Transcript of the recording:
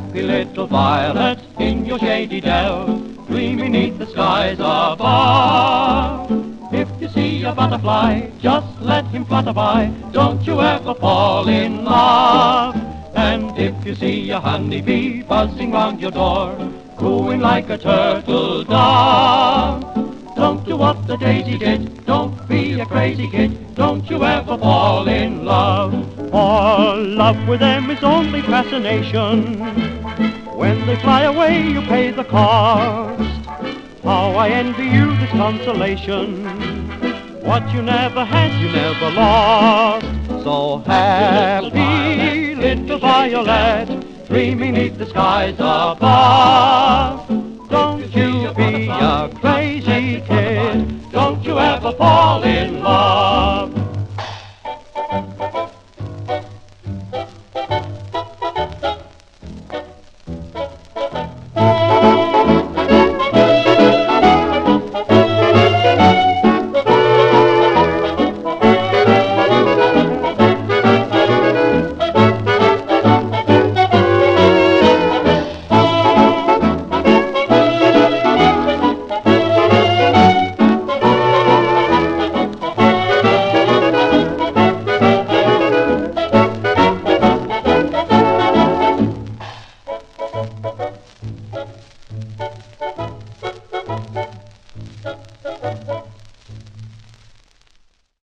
happy little violet in your shady dell, dreaming neath the skies above. If you see a butterfly, just let him flutter by, don't you ever fall in love. And if you see a honeybee buzzing round your door, cooing like a turtle dove, don't do what the daisy did, don't be a crazy kid, don't you ever fall in love. For love with them is only fascination. When they fly away you pay the cost. How I envy you this consolation. What you never had you never lost. So happy little violet, dreaming neath the skies above. Don't you be a crazy kid, don't you ever fall in love.